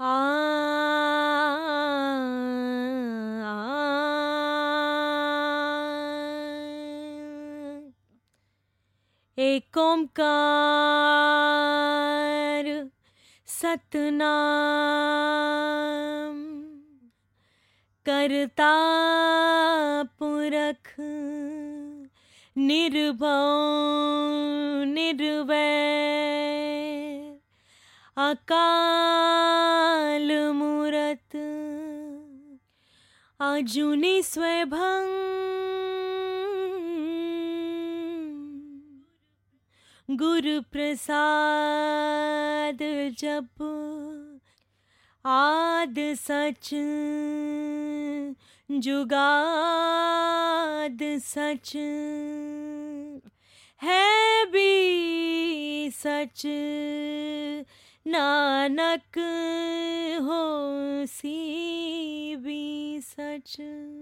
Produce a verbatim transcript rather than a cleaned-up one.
आ एक ओंकार सतनाम करता पुरख निर्भव निर्वैर अकाल मूरत अजूनी स्वयं गुरु प्रसाद जप आद सच जुगाद सच है भी सच नानक होसी भी सच।